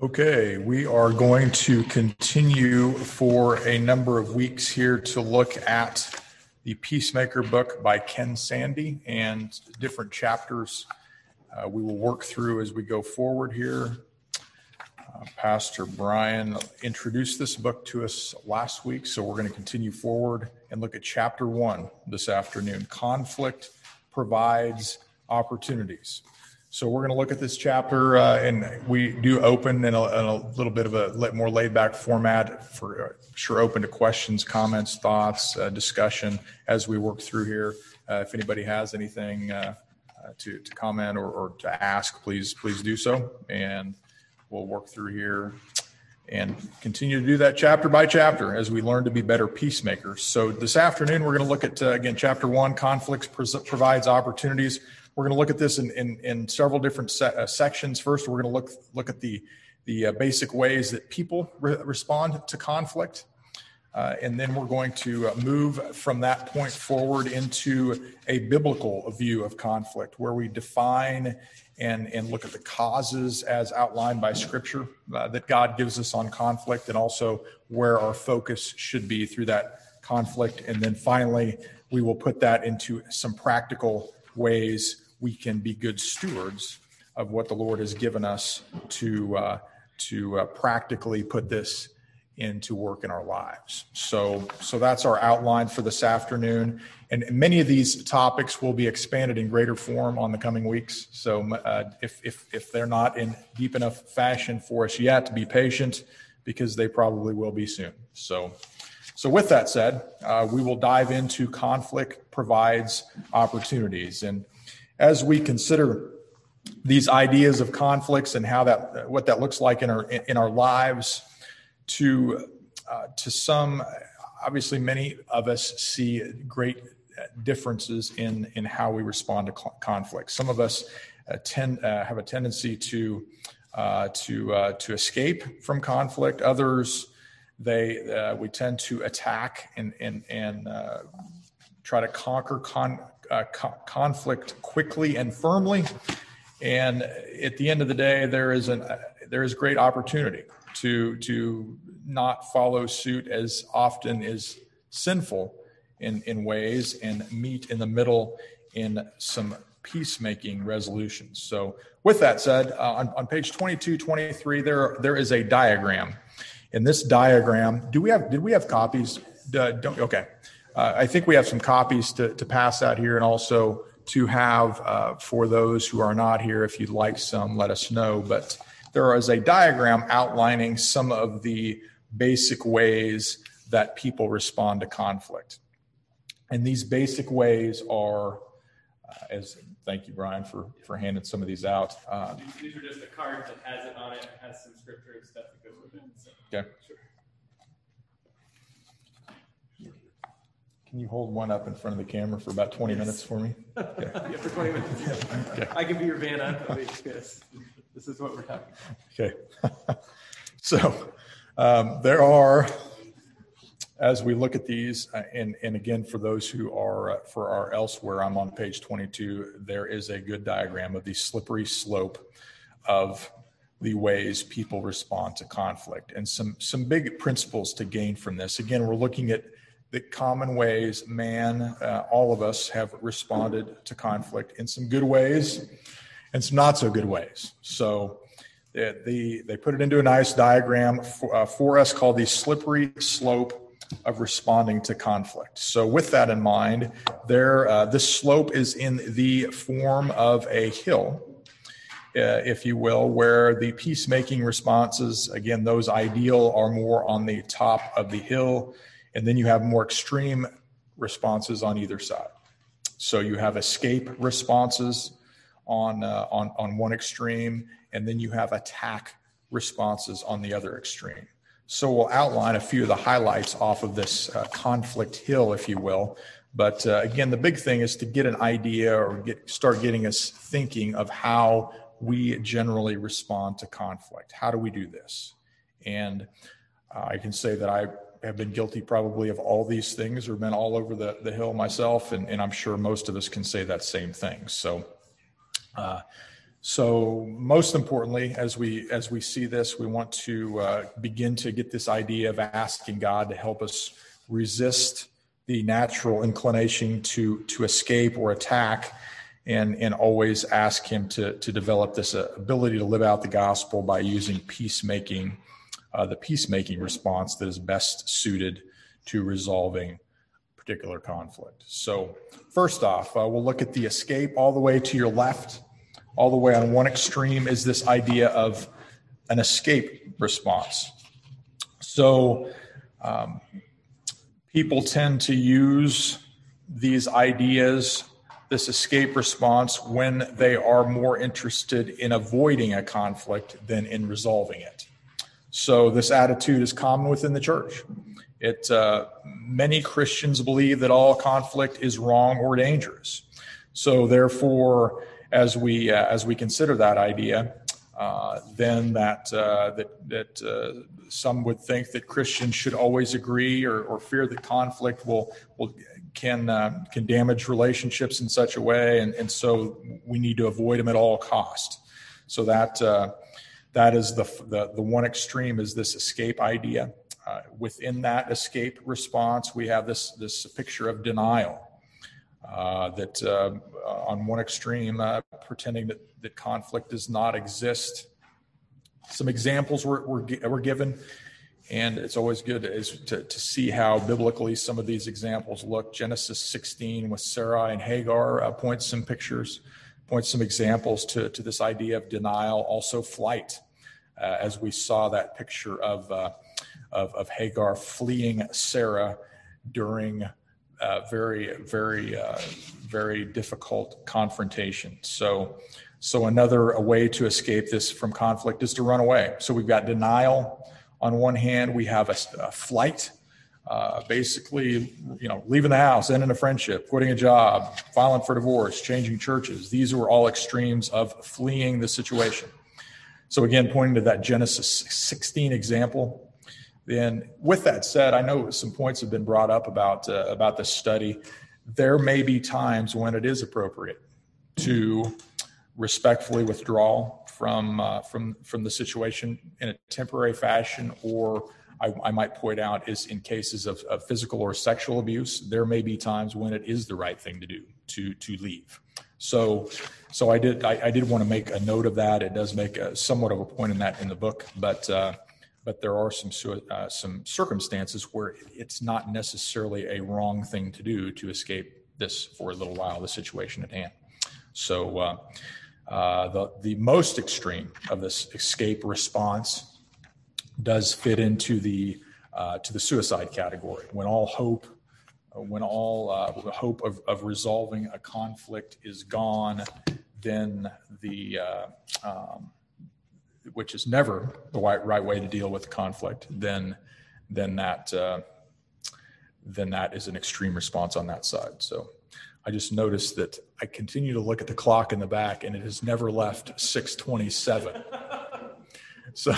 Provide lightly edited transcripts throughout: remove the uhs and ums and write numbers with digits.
Okay, we are going to continue for a number of weeks here to look at the Peacemaker book by Ken Sande and different chapters we will work through as we go forward here. Pastor Brian introduced this book to us last week, so we're going to continue forward and look at chapter 1 this afternoon. Conflict provides opportunities. So we're going to look at this chapter, and we do open in a little bit of a more laid-back format for sure, open to questions, comments, thoughts, discussion as we work through here. If anybody has anything to comment or to ask, please do so, and we'll work through here and continue to do that chapter by chapter as we learn to be better peacemakers. So this afternoon, we're going to look at, again, chapter 1, conflicts provides opportunities. We're going to look at this in several different sections. First, we're going to look at the basic ways that people respond to conflict. And then we're going to move from that point forward into a biblical view of conflict, where we define and look at the causes as outlined by Scripture that God gives us on conflict, and also where our focus should be through that conflict. And then finally, we will put that into some practical ways we can be good stewards of what the Lord has given us to practically put this into work in our lives. So that's our outline for this afternoon. And many of these topics will be expanded in greater form on the coming weeks. So if they're not in deep enough fashion for us yet, be patient, because they probably will be soon. So with that said, we will dive into conflict provides opportunities. And as we consider these ideas of conflicts and what that looks like in our lives, to some, obviously many of us see great differences in how we respond to conflict. Some of us have a tendency to escape from conflict. Others, we tend to attack and try to conquer conflict quickly and firmly. And at the end of the day, there is great opportunity to not follow suit as often as sinful in ways, and meet in the middle in some peacemaking resolutions. So with that said, on page 22, 23, there is a diagram. In this diagram, did we have copies? Okay. I think we have some copies to pass out here, and also to have for those who are not here. If you'd like some, let us know. But there is a diagram outlining some of the basic ways that people respond to conflict. And these basic ways are, thank you, Brian, for handing some of these out. These are just a card that has it on it, has some scripture and stuff that goes with it. So, okay. Sure. Can you hold one up in front of the camera for about 20 minutes for me? Okay. Yeah, for 20 minutes. Yeah. Okay. I can be your Vanna. Yes. This is what we're talking about. Okay. So there are, as we look at these, and again, for those who are elsewhere, I'm on page 22, there is a good diagram of the slippery slope of the ways people respond to conflict, and some big principles to gain from this. Again, we're looking at the common ways all of us have responded to conflict, in some good ways and some not so good ways. So they put it into a nice diagram for us called the slippery slope of responding to conflict. So with that in mind, this slope is in the form of a hill, if you will, where the peacemaking responses, again, those ideal, are more on the top of the hill. And then you have more extreme responses on either side. So you have escape responses on one extreme, and then you have attack responses on the other extreme. So we'll outline a few of the highlights off of this conflict hill, if you will. But again, the big thing is to get an idea or start getting us thinking of how we generally respond to conflict. How do we do this? And I can say that I have been guilty probably of all these things, or been all over the hill myself, and I'm sure most of us can say that same thing. So So most importantly, as we see this, we want to begin to get this idea of asking God to help us resist the natural inclination to escape or attack, and always ask him to develop this ability to live out the gospel by using peacemaking, the peacemaking response that is best suited to resolving particular conflict. So first off, we'll look at the escape. All the way to your left, all the way on one extreme, is this idea of an escape response. So people tend to use these ideas, this escape response, when they are more interested in avoiding a conflict than in resolving it. So this attitude is common within the church. Many Christians believe that all conflict is wrong or dangerous. So therefore, as we consider that idea, then that some would think that Christians should always agree or fear that conflict can damage relationships in such a way, and so we need to avoid them at all cost. So that is the one extreme, is this escape idea. Within that escape response, we have this picture of denial, that on one extreme, pretending that conflict does not exist. Some examples were given, and it's always good to see how biblically some of these examples look. Genesis 16 with Sarai and Hagar points some examples to this idea of denial. Also flight, as we saw that picture of Hagar fleeing Sarah during very, very, very difficult confrontation. So another way to escape this from conflict is to run away. So we've got denial on one hand. We have a flight, basically, leaving the house, ending a friendship, quitting a job, filing for divorce, changing churches. These were all extremes of fleeing the situation. So again, pointing to that Genesis 16 example. Then, with that said, I know some points have been brought up about this study. There may be times when it is appropriate to respectfully withdraw from the situation in a temporary fashion, or I might point out is in cases of physical or sexual abuse. There may be times when it is the right thing to do to leave. So I did want to make a note of that. It does make somewhat of a point in the book, but there are some circumstances where it's not necessarily a wrong thing to do to escape this for a little while, the situation at hand. So the most extreme of this escape response does fit into the suicide category. When all hope of resolving a conflict is gone, then which is never the right way to deal with conflict, then that is an extreme response on that side. So I just noticed that I continue to look at the clock in the back, and it has never left 6:27. So,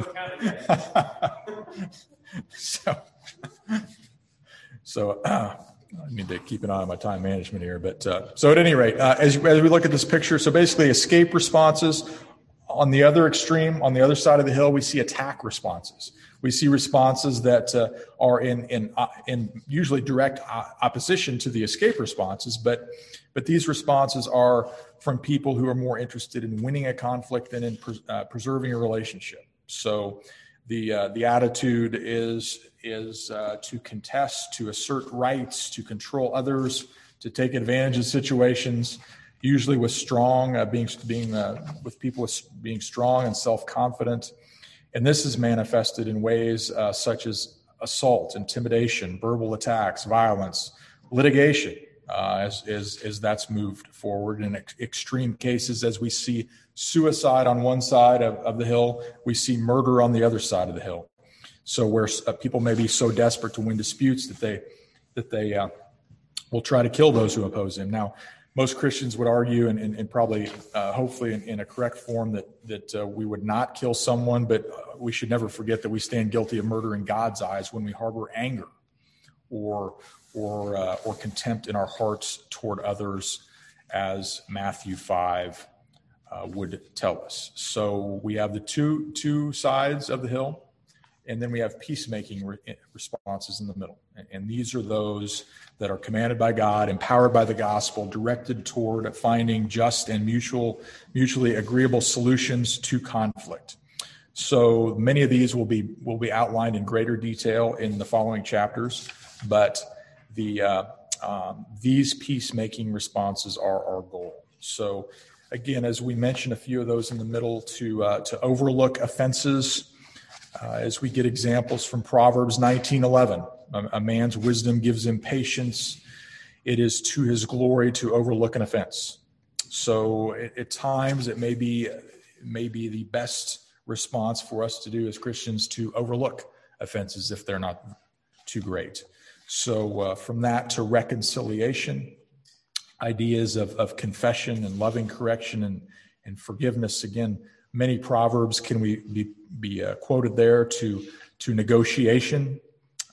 I need to keep an eye on my time management here. But so at any rate, as we look at this picture, so basically escape responses. On the other extreme, on the other side of the hill, we see attack responses. We see responses that are in usually direct opposition to the escape responses, but these responses are from people who are more interested in winning a conflict than in preserving a relationship. So the attitude is to contest, to assert rights, to control others, to take advantage of situations. Usually with strong, with people being strong and self-confident. And this is manifested in ways such as assault, intimidation, verbal attacks, violence, litigation, as that's moved forward. In extreme cases, as we see suicide on one side of the hill, we see murder on the other side of the hill. So where people may be so desperate to win disputes that they will try to kill those who oppose him. Now, most Christians would argue, and probably, hopefully in a correct form, that we would not kill someone, but we should never forget that we stand guilty of murder in God's eyes when we harbor anger or contempt in our hearts toward others, as Matthew 5 would tell us. So we have the two sides of the hill, and then we have peacemaking responses in the middle. And these are those that are commanded by God, empowered by the gospel, directed toward finding just and mutually agreeable solutions to conflict. So many of these will be outlined in greater detail in the following chapters, but these peacemaking responses are our goal. So again, as we mentioned, a few of those in the middle to overlook offenses. As we get examples from Proverbs 19:11, a man's wisdom gives him patience. It is to his glory to overlook an offense. So at times it may be the best response for us to do as Christians to overlook offenses if they're not too great. So from that to reconciliation, ideas of confession and loving correction and forgiveness. Again, many proverbs can be quoted there to negotiation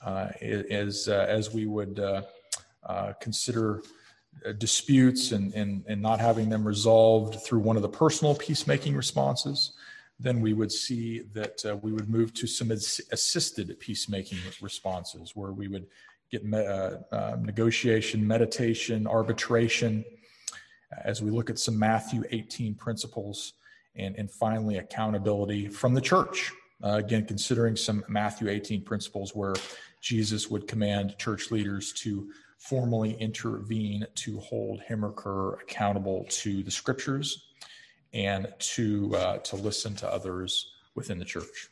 as we would consider disputes and not having them resolved through one of the personal peacemaking responses. Then we would see that we would move to some assisted peacemaking responses where we would get negotiation, meditation, arbitration, as we look at some Matthew 18 principles, and finally accountability from the church. Again, considering some Matthew 18 principles where Jesus would command church leaders to formally intervene to hold him or her accountable to the scriptures and to listen to others within the church.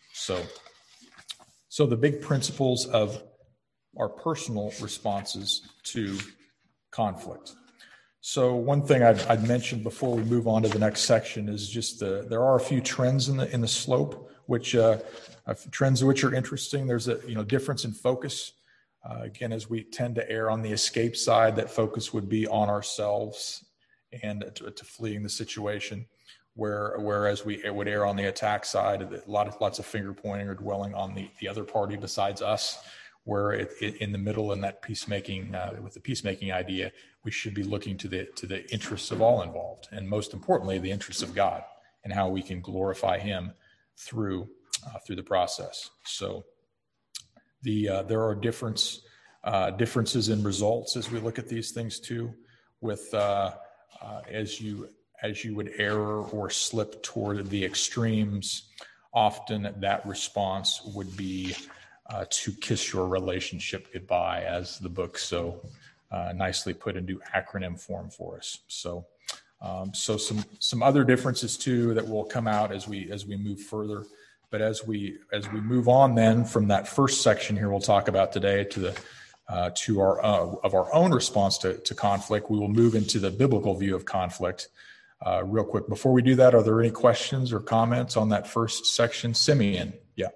So the big principles of our personal responses to conflict. So one thing I'd mentioned before we move on to the next section is just there are a few trends in the slope, which trends which are interesting. There's a difference in focus. Again, as we tend to err on the escape side, that focus would be on ourselves and to fleeing the situation. Whereas we would err on the attack side, lots of finger pointing or dwelling on the other party besides us. Where in the middle in that peacemaking, with the peacemaking idea, we should be looking to the interests of all involved, and most importantly, the interests of God and how we can glorify Him through the process. So there are differences in results as we look at these things too. With as you would err or slip toward the extremes, often that response would be to kiss your relationship goodbye, as the book so nicely put into acronym form for us. So some other differences too that will come out as we move further. But as we move on then from that first section here we'll talk about today to our own response to conflict, we will move into the biblical view of conflict. Real quick, before we do that, are there any questions or comments on that first section? Simeon, yeah.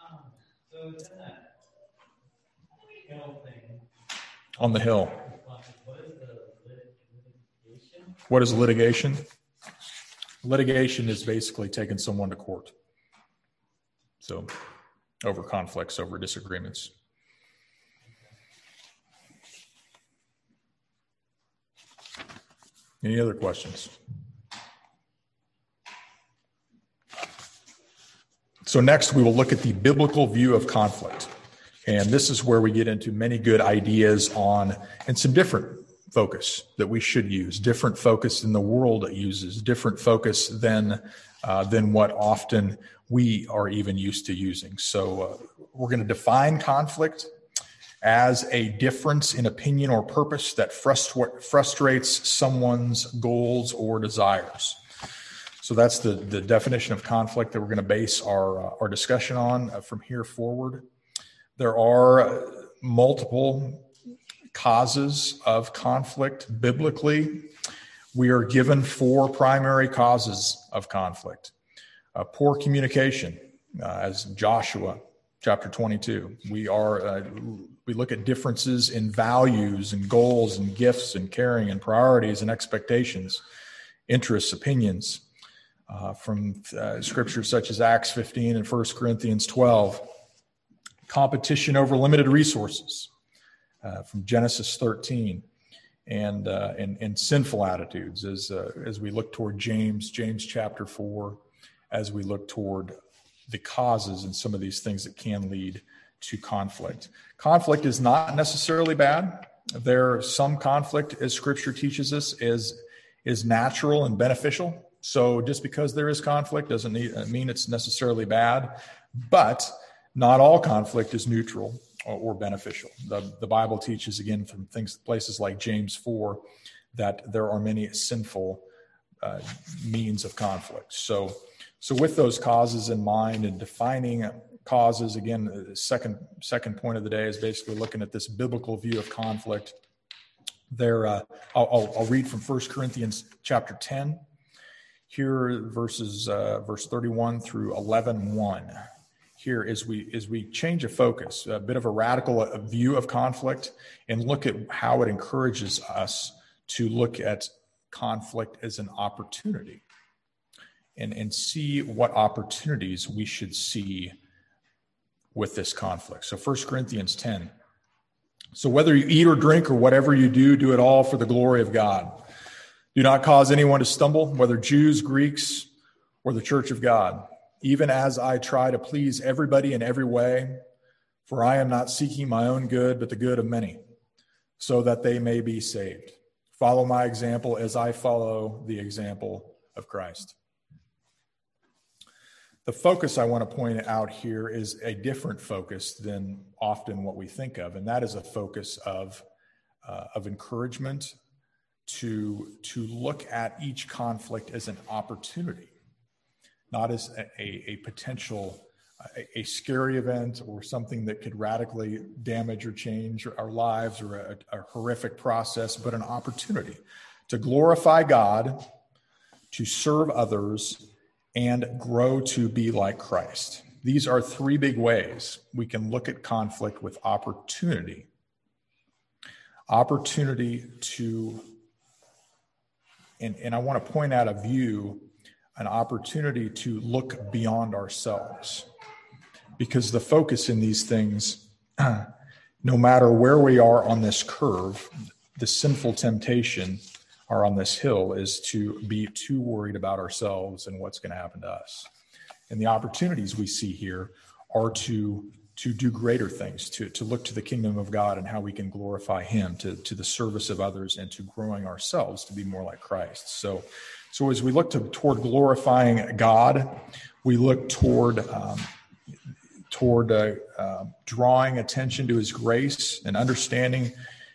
On the hill. What is litigation? Litigation is basically taking someone to court. So over conflicts, over disagreements. Any other questions? So next we will look at the biblical view of conflict. And this is where we get into many good ideas on, and some different focus that we should use, different focus than the world uses, different focus than what often we are even used to using. So we're going to define conflict as a difference in opinion or purpose that frustrates someone's goals or desires. So that's the definition of conflict that we're going to base our discussion on from here forward. There are multiple causes of conflict biblically. We are given 4 primary causes of conflict. Poor communication, as Joshua chapter 22. We look at differences in values and goals and gifts and caring and priorities and expectations, interests, opinions, from scriptures such as Acts 15 and 1 Corinthians 12. Competition over limited resources from Genesis 13. and sinful attitudes as we look toward James chapter 4, as we look toward the causes and some of these things that can lead to conflict. Conflict is not necessarily bad. Some conflict, as Scripture teaches us, is natural and beneficial. So just because there is conflict doesn't mean it's necessarily bad, but not all conflict is neutral or beneficial. The Bible teaches, again, from places like James 4, that there are many sinful means of conflict. So with those causes in mind and defining causes, again, the second point of the day is basically looking at this biblical view of conflict. I'll read from 1 Corinthians chapter 10. Here, verse 31 through 11:1. Here, as we change a focus, a bit of a radical view of conflict, and look at how it encourages us to look at conflict as an opportunity, and see what opportunities we should see with this conflict. So 1 Corinthians 10. So whether you eat or drink or whatever you do, do it all for the glory of God. Do not cause anyone to stumble, whether Jews, Greeks, or the church of God, even as I try to please everybody in every way, for I am not seeking my own good, but the good of many, so that they may be saved. Follow my example as I follow the example of Christ. The focus I want to point out here is a different focus than often what we think of, and that is a focus of encouragement to look at each conflict as an opportunity, not as a potential, a scary event or something that could radically damage or change our lives, or a horrific process, but an opportunity to glorify God, to serve others, and grow to be like Christ. These are three big ways we can look at conflict with opportunity. Opportunity to, and I want to point out an opportunity to look beyond ourselves. Because the focus in these things, no matter where we are on this curve, the sinful temptation are on this hill is to be too worried about ourselves and what's going to happen to us. And the opportunities we see here are to do greater things, to look to the kingdom of God and how we can glorify him, to the service of others, and to growing ourselves to be more like Christ. So as we look toward glorifying God, we look toward drawing attention to his grace and understanding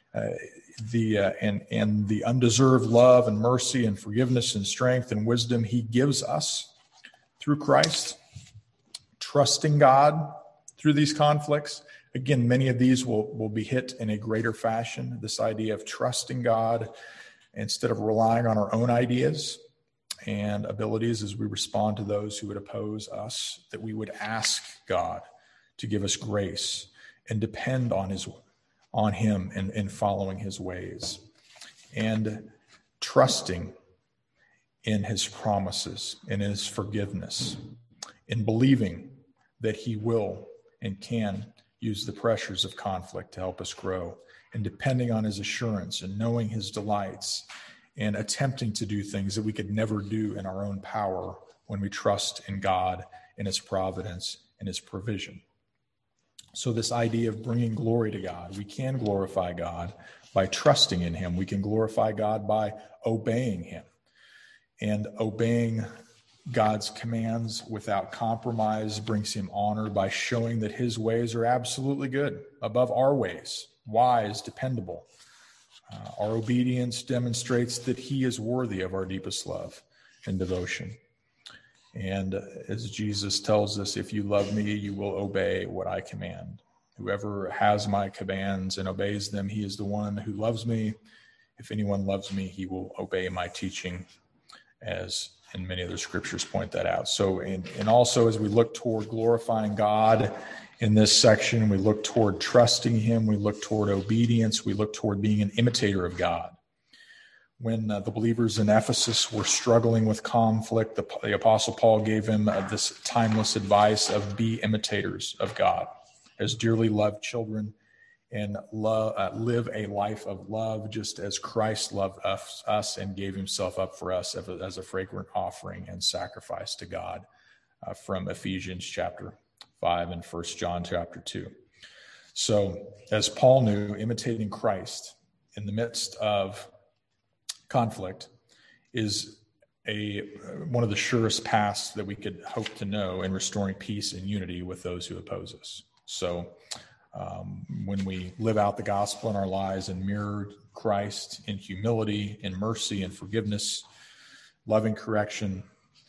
the undeserved love and mercy and forgiveness and strength and wisdom he gives us through Christ, trusting God through these conflicts. Again, many of these will be hit in a greater fashion, this idea of trusting God instead of relying on our own ideas and abilities as we respond to those who would oppose us, that we would ask God to give us grace and depend on him and following his ways, and trusting in his promises, in his forgiveness, in believing that he will and can use the pressures of conflict to help us grow, and depending on his assurance and knowing his delights, and attempting to do things that we could never do in our own power when we trust in God, in his providence, and his provision. So this idea of bringing glory to God, we can glorify God by trusting in him. We can glorify God by obeying him, and obeying God's commands without compromise brings him honor by showing that his ways are absolutely good, above our ways, wise, dependable. Our obedience demonstrates that he is worthy of our deepest love and devotion. And as Jesus tells us, if you love me, you will obey what I command. Whoever has my commands and obeys them, he is the one who loves me. If anyone loves me, he will obey my teaching, as and many other scriptures point that out. So, and also as we look toward glorifying God in this section, we look toward trusting him, we look toward obedience, we look toward being an imitator of God. When the believers in Ephesus were struggling with conflict, the Apostle Paul gave them this timeless advice of be imitators of God as dearly loved children, and live a life of love, just as Christ loved us and gave himself up for us as a fragrant offering and sacrifice to God, from Ephesians chapter 5 and 1 John chapter 2. So, as Paul knew, imitating Christ in the midst of conflict is one of the surest paths that we could hope to know in restoring peace and unity with those who oppose us. So, when we live out the gospel in our lives and mirror Christ in humility, in mercy and forgiveness, loving correction,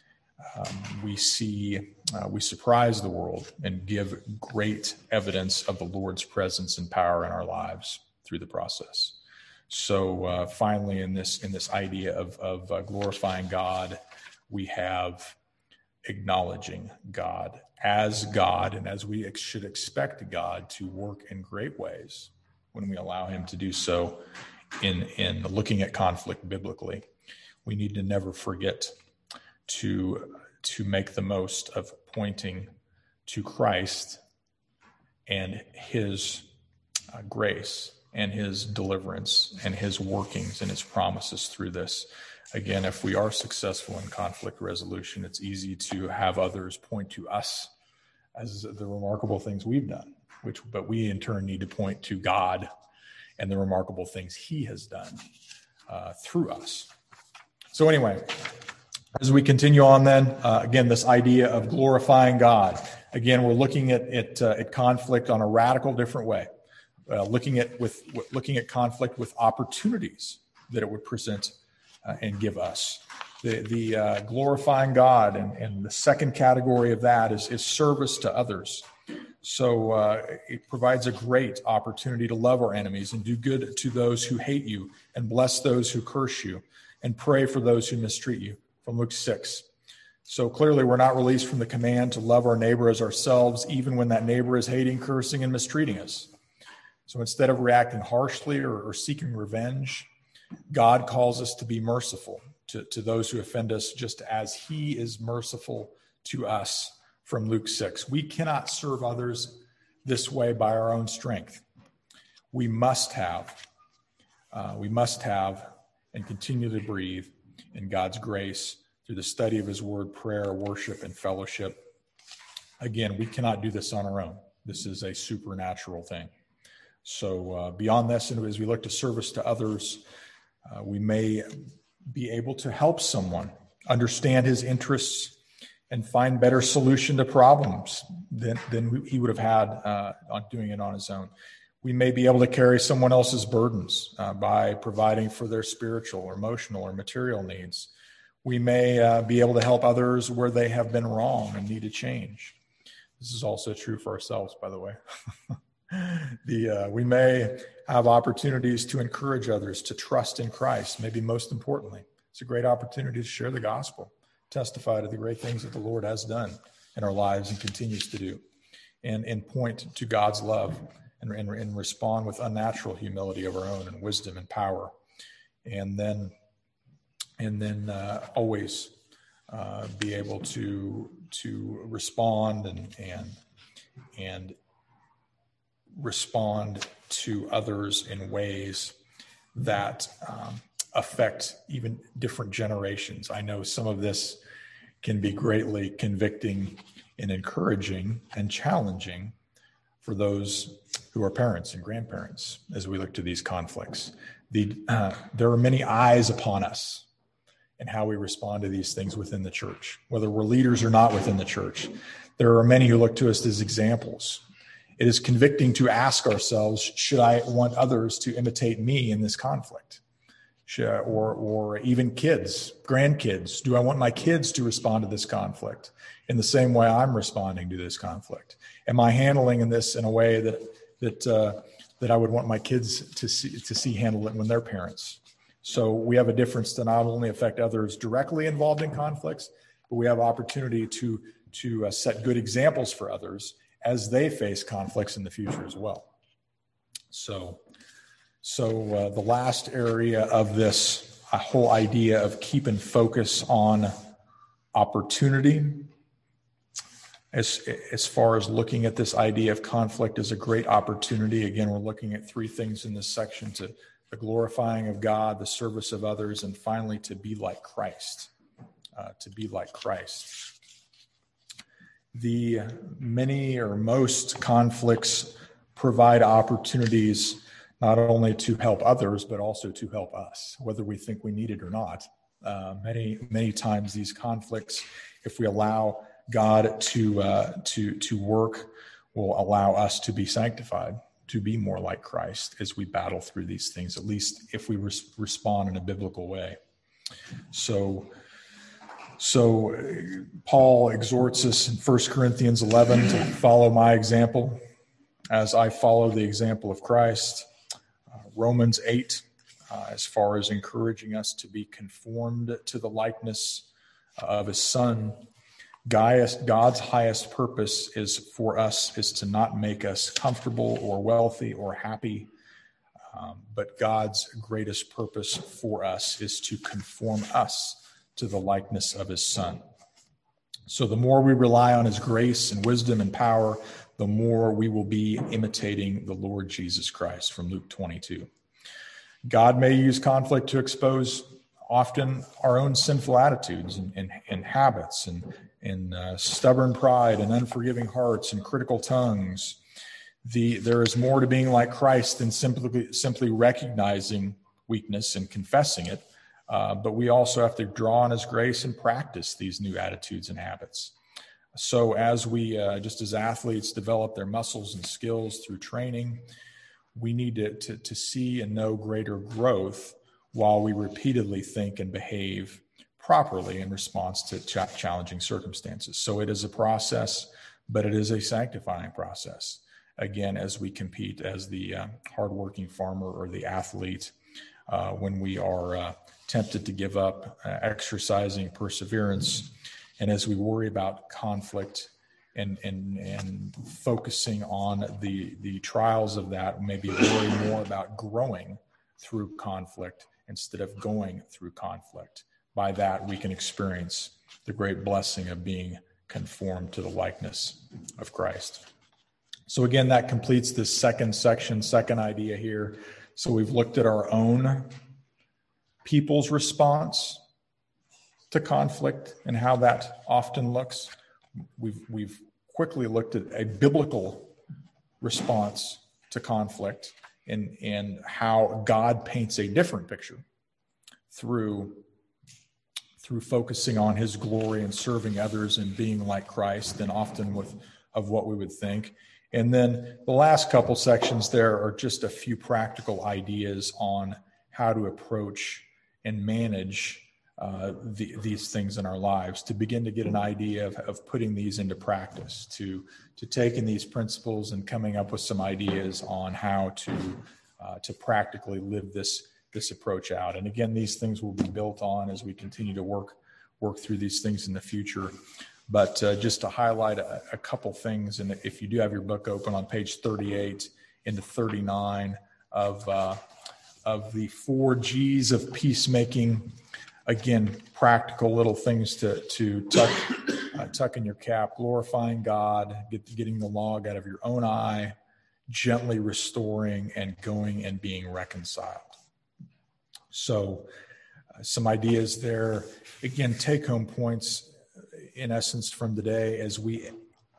we surprise the world and give great evidence of the Lord's presence and power in our lives through the process. So finally, in this idea of glorifying God, we have acknowledging God as God, and as we should expect God to work in great ways when we allow him to do so in looking at conflict biblically. We need to never forget to make the most of pointing to Christ and his grace and his deliverance and his workings and his promises through this. Again, if we are successful in conflict resolution, it's easy to have others point to us as the remarkable things we've done, but we in turn need to point to God and the remarkable things he has done through us. So anyway, as we continue on then, again, this idea of glorifying God. Again, we're looking at conflict on a radical different way. Looking at conflict with opportunities that it would present and give us. The glorifying God, and the second category of that is service to others. So it provides a great opportunity to love our enemies and do good to those who hate you and bless those who curse you and pray for those who mistreat you, from Luke 6. So clearly we're not released from the command to love our neighbor as ourselves, even when that neighbor is hating, cursing, and mistreating us. So instead of reacting harshly or seeking revenge, God calls us to be merciful to those who offend us, just as he is merciful to us, from Luke 6. We cannot serve others this way by our own strength. We must have and continue to breathe in God's grace through the study of his word, prayer, worship, and fellowship. Again, we cannot do this on our own. This is a supernatural thing. So beyond this, and as we look to service to others, we may be able to help someone understand his interests and find better solution to problems than he would have had on doing it on his own. We may be able to carry someone else's burdens by providing for their spiritual or emotional or material needs. We may be able to help others where they have been wrong and need to change. This is also true for ourselves, by the way. We may have opportunities to encourage others to trust in Christ. Maybe most importantly, it's a great opportunity to share the gospel, testify to the great things that the Lord has done in our lives and continues to do, and point to God's love and respond with unnatural humility of our own and wisdom and power, and then always be able to respond and respond to others in ways that affect even different generations. I know some of this can be greatly convicting and encouraging and challenging for those who are parents and grandparents as we look to these conflicts. There are many eyes upon us and how we respond to these things within the church, whether we're leaders or not within the church. There are many who look to us as examples. It is convicting to ask ourselves, should I want others to imitate me in this conflict? Or even kids, grandkids, do I want my kids to respond to this conflict in the same way I'm responding to this conflict? Am I handling this in a way that I would want my kids to see handle it when they're parents? So we have a difference to not only affect others directly involved in conflicts, but we have opportunity to set good examples for others as they face conflicts in the future as well. So the last area of this whole idea of keeping focus on opportunity as far as looking at this idea of conflict as a great opportunity. Again, we're looking at three things in this section: to the glorifying of God, the service of others, and finally to be like Christ. To be like Christ. The many or most conflicts provide opportunities not only to help others, but also to help us, whether we think we need it or not. Many times these conflicts, if we allow God to work, will allow us to be sanctified, to be more like Christ as we battle through these things, at least if we respond in a biblical way. So Paul exhorts us in 1 Corinthians 11 to follow my example as I follow the example of Christ. Romans 8, as far as encouraging us to be conformed to the likeness of his Son. God's highest purpose is to not make us comfortable or wealthy or happy, but God's greatest purpose for us is to conform us to the likeness of his Son. So the more we rely on his grace and wisdom and power, the more we will be imitating the Lord Jesus Christ, from Luke 22. God may use conflict to expose often our own sinful attitudes and habits and stubborn pride and unforgiving hearts and critical tongues. There is more to being like Christ than simply recognizing weakness and confessing it. But we also have to draw on his grace and practice these new attitudes and habits. So as we, just as athletes develop their muscles and skills through training, we need to see and know greater growth while we repeatedly think and behave properly in response to challenging circumstances. So it is a process, but it is a sanctifying process. Again, as we compete as the hardworking farmer or the athlete, when we are tempted to give up exercising perseverance, and as we worry about conflict and focusing on the trials of that, maybe worry more about growing through conflict instead of going through conflict. By that, we can experience the great blessing of being conformed to the likeness of Christ. So again, that completes this second section, second idea here. So we've looked at our own people's response to conflict and how that often looks. We've quickly looked at a biblical response to conflict and how God paints a different picture through focusing on his glory and serving others and being like Christ than often of what we would think. And then the last couple sections there are just a few practical ideas on how to approach and manage these things in our lives, to begin to get an idea of putting these into practice, to taking these principles and coming up with some ideas on how to practically live this approach out. And again, these things will be built on as we continue to work through these things in the future. But just to highlight a couple things, and if you do have your book open on page 38 into 39 of the 4 G's of peacemaking, again, practical little things to tuck in your cap: glorifying God, getting the log out of your own eye, gently restoring, and going and being reconciled. So some ideas there. Again, take-home points, in essence, from today as we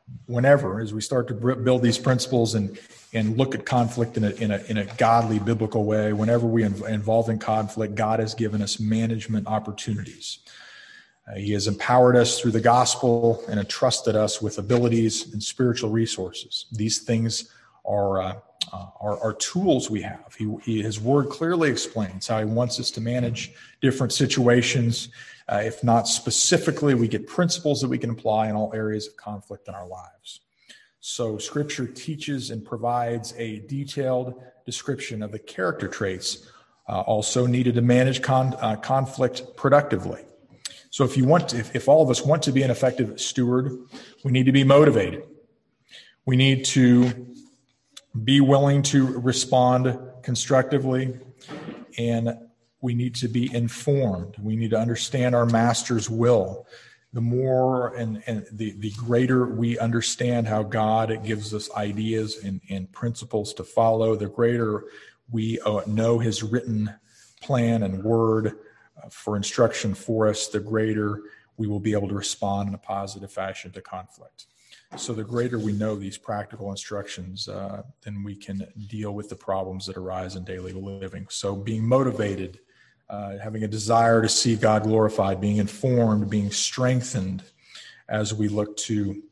start to build these principles and look at conflict in a godly, biblical way. Whenever we involve in conflict, God has given us management opportunities. He has empowered us through the gospel and entrusted us with abilities and spiritual resources. These things are tools we have. His word clearly explains how he wants us to manage different situations. If not specifically, we get principles that we can apply in all areas of conflict in our lives. So Scripture teaches and provides a detailed description of the character traits also needed to manage conflict productively. So if all of us want to be an effective steward, we need to be motivated. We need to be willing to respond constructively, and we need to be informed. We need to understand our master's will. the more and the greater we understand how God gives us ideas and principles to follow, the greater we know his written plan and word for instruction for us, the greater we will be able to respond in a positive fashion to conflict. So the greater we know these practical instructions, then we can deal with the problems that arise in daily living. So being motivated, having a desire to see God glorified, being informed, being strengthened as we look to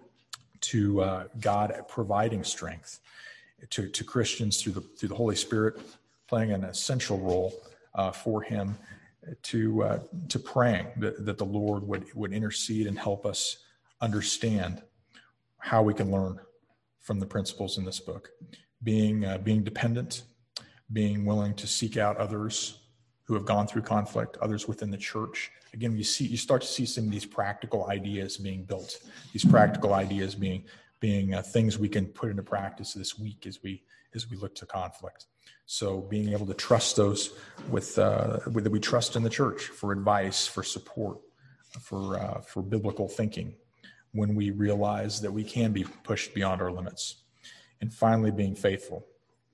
God providing strength to Christians through the Holy Spirit, playing an essential role for him, to praying that the Lord would intercede and help us understand how we can learn from the principles in this book, being dependent, being willing to seek out others who have gone through conflict, others within the church. Again, you start to see some of these practical ideas being built, these practical ideas being things we can put into practice this week as we look to conflict. So being able to trust those that we trust in the church for advice, for support, for biblical thinking, when we realize that we can be pushed beyond our limits. And finally, being faithful.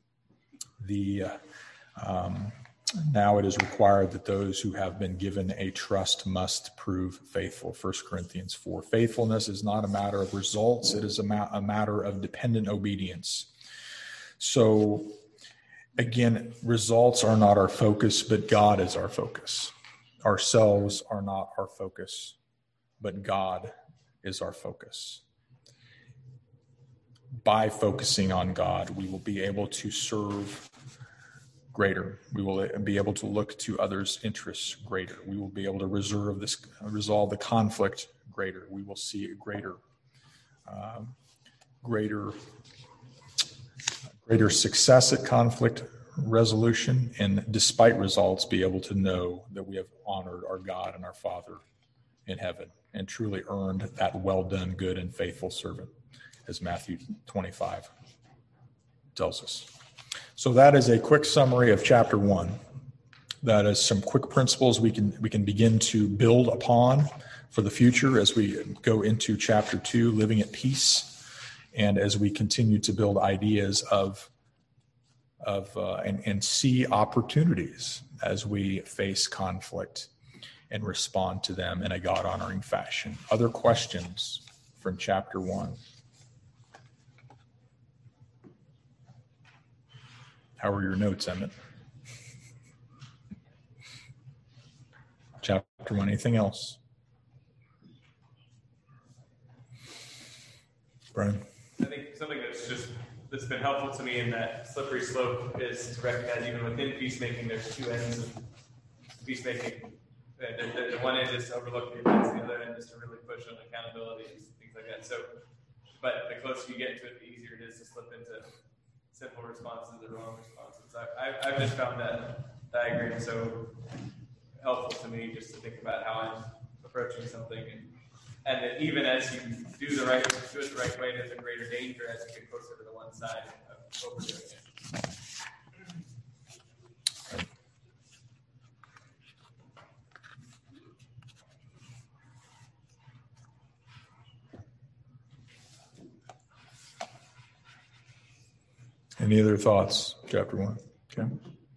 Now it is required that those who have been given a trust must prove faithful. 1 Corinthians 4. Faithfulness is not a matter of results. It is a matter of dependent obedience. So again, results are not our focus, but God is our focus. Ourselves are not our focus, but God is our focus. By focusing on God, we will be able to serve greater. We will be able to look to others' interests greater. We will be able to resolve the conflict greater. We will see a greater success at conflict resolution, and despite results, be able to know that we have honored our God and our Father in heaven and truly earned that well done, good and faithful servant, as Matthew 25 tells us. So that is a quick summary of chapter 1. That is some quick principles we can begin to build upon for the future as we go into chapter 2, living at peace, and as we continue to build ideas and see opportunities as we face conflict and respond to them in a God-honoring fashion. Other questions from chapter 1? How are your notes, Emmett? Chapter 1, anything else? Brian? I think something that's been helpful to me in that slippery slope is to recognize even within peacemaking, there's two ends of peacemaking. The one end is to overlook the offense, the other end is to really push on accountability and things like that. So, but the closer you get to it, the easier it is to slip into simple responses or wrong responses. I've just found that diagram so helpful to me, just to think about how I'm approaching something, and that even as you do it the right way, there's a greater danger as you get closer to the one side of overdoing it. Any other thoughts? Chapter 1. Okay.